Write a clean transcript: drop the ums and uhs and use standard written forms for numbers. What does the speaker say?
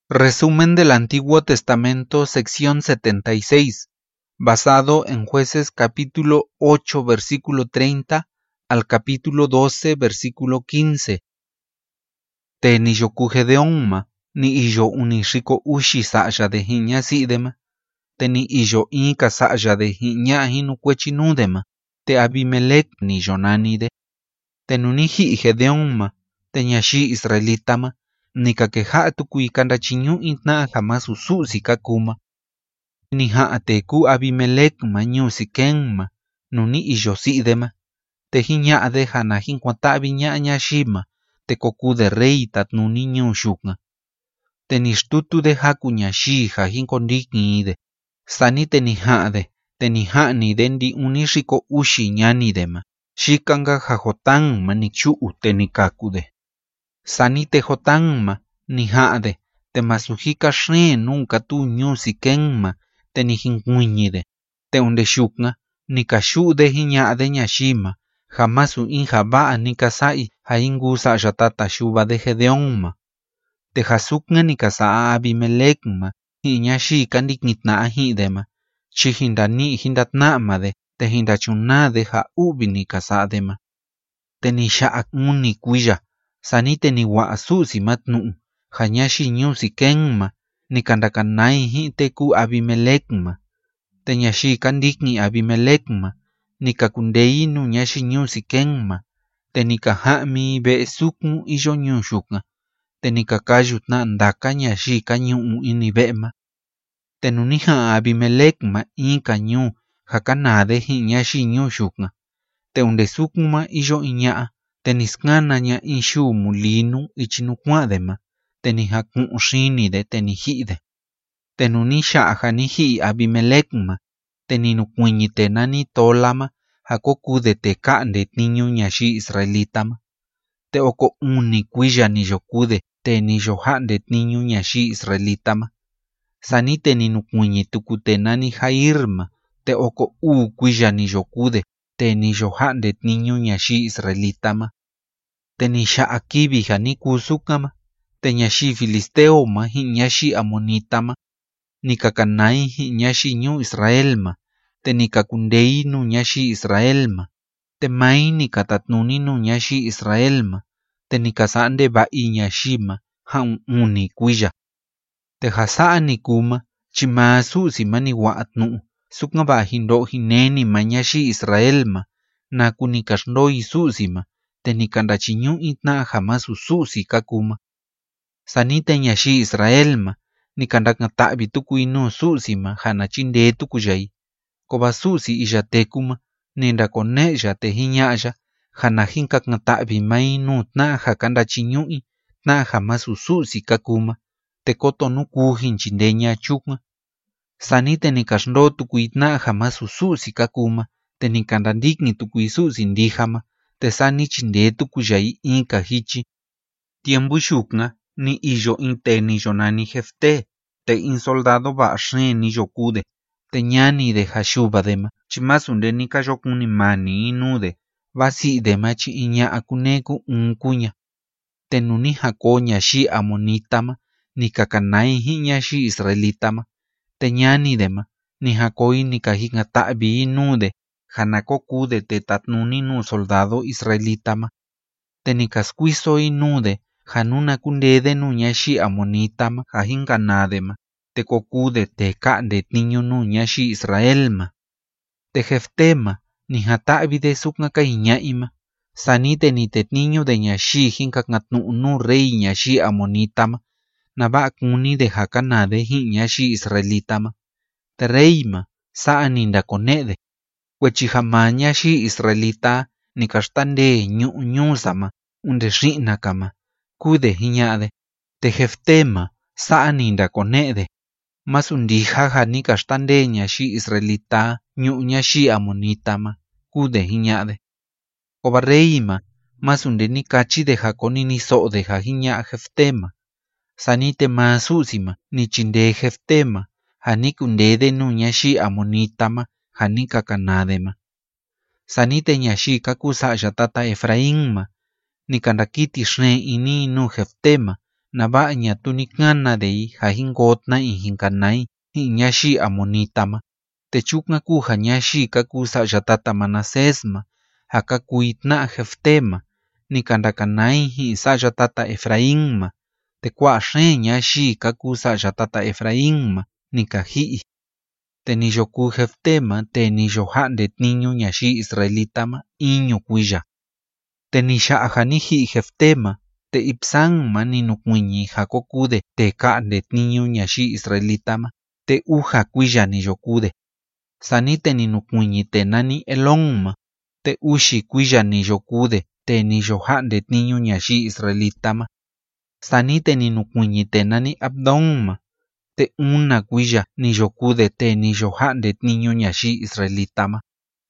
Resumen del Antiguo Testamento, sección 76, basado en Jueces capítulo 8, versículo 30 al capítulo 12, versículo 15. Te ni yo Gedeonma, ni iyo unishiko ushi sa'ya de hiña sidema, te ni iyo inka sa'ya de hiña hinu cuechinudema, te Abimelech ni yonanide, te nunihi Gedeonma, te ñashi israelitama, ni kakeha tukui kandachinyu intna jamás ususi kakuma. Ni haate ku Abimelech ma nyu sikenma, nuni iyo sidema, te hiña de hana hinkwata viña ñashima, te koku de rey tat nuni nyu shukna. Te nishtutu de haku ñashi ha hinkondikide, sani te ni haani de ndi unishiko ushi ñanidema, shikanga hajotan ma nikchu te nikakude. Sani te jotanma ni haade, te masuhika shre nunca tu nyu sikenma, te ni hinkuñide, te unde shukna, ni kashu de hiñade ñashima, jamasu injabaa ni kasai ha ingusa yatata shuba de Gedeonma. Te jasukna ni kasaa Abimelechma, hiñashi kandiknitna hidema, chi hindani hindatnamade, te hindachunade ha ubi ni kasadema. Te ni shaak ni kuya, sani te ni waasusi matnu, hañashi nyu sikenma, ni kandakanai hi te ku Abimelechma. Te ñashi kandikni Abimelechma, ni kakundei nu ñashi nyu sikenma, te ni kahami be sukmu iyo nyu shukna, te ni kakayutna ndaka ñashi kanyu ini bema. Te nuniha Abimelechma inka nyu hakanade hi ñashi nyu shukna, te unde sukma iyo iñaa, te niskana ña inshu mulinu ichinukuadema, te ni hakun shinide te ni hide. Te nunisha hani hi Abimelechma, te ni nukuñite nani tolama, hakokude te kande niñu ñashi israelitama. Te oko uni kuya ni yokude, te ni yohande niñu ñashi israelitama. Sani te ni nukuñitukute nani Jairma, te oko kuya ni yokude, te ni yohande niñu ñashi israelitama. Te ni shaakibi hani kusukama, te ñashi filisteoma hi ñashi amonitama, ni kakanai hi ñashi nyu Israelma, te ni kakundei nu ñashi Israelma, te mai ni katatnuni nu ñashi Israelma, te ni kasande bai ñashima ha uni kuya. Te hasaa ni kuma, chima susi mani waatnu, sukna ba hindo hineni ma ñashi Israelma, na kuni kasndoi susima, te ni kandachinyu itna jamás ususi kakuma. Sani te ñashi Israelma, ni kandaknatabi tukuinu susima hana chinde tukuyai. Koba susi iyatekuma, nenda koneya te hiñaya, hana hinkaknatabi mainu tna hakandachinyu tna jamás ususi kakuma, te koto nuku hinchindeña chukma. Sani te ni kasndo tukuitna jamás ususi kakuma, te ni kandandikni tukuisusi ndijama, te sani chinde tukuyai inka hichi. Tiembu shukna, ni iyo inte ni yonani Jefté, te in soldado ba shre ni yokude, te ñani de hashubadema, chimasunde ni kayokuni mani inude, basi dema chi iña akuneku kuña. Te nuni hako ñashi amonitama, ni kakanai hi ñashi israelitama, te ñani dema, ni hakoi ni kahingatabi inude, hanakokude te tatnuni nu soldado israelitama. Te ni kaskuiso inude, hanuna kundede nu ñashi amonitama hahinganadema, te kokude te kande niño nu ñashi Israelma. Te Jeftema, ni hatabi de sukna kaiñaima, sani te ni te niño de ñashi hinkaknatnu nu rey ñashi amonitama, naba kuni de hakanade hi ñashi israelitama. Te reyma, saa ninda konede, kwechihama ñashi israelita, ni kashtande ñusama, unde shinakama, kude hiñade, te Jeftema, saa ninda konede, mas undijaja ni kashtande ñashi israelita, ñashi amonitama, kude hiñade. Koba reyma, mas unde ni kachi de hakoni ni so de hiña Jeftema. Sani te masusima, ni chinde Jeftema, hani kundede nu ñashi amonitama, hani kakanadema. Sani te ñashi kakusa yatata Efraínma, ni kandakiti shre ini nu Jeftema, nava'a tunikana dei jajingotna ijinkanai ñaxi amonitama, techuka kuja ñaxi kaku sa'ya tata Manasesma, jakakuitna Jeftema, nikandakanai sa'ya tata Efraínma, tekua xeen ñaxi kaku sa'ya tata Efraínma, nikaji'i. Te niyoku Jeftema te niyoja'nde tniñu ñaxi Israelitama iñu kuiya. Te nixa'ja niji'i Jeftema, te ipsanma ninukuiñi jakokude te ka'nde tniñu ñaxi Israelitama, te uja kuiya niyokude. Sani te ninukuiñi te nani Elonma, te uxi kuiya niyokude te niyoja'nde tniñu ñaxi Israelitama. Sani te ninukuiñi te nani Abdonma, te una kuiya niyokude te niyoja'nde tniñu ñaxi Israelitama.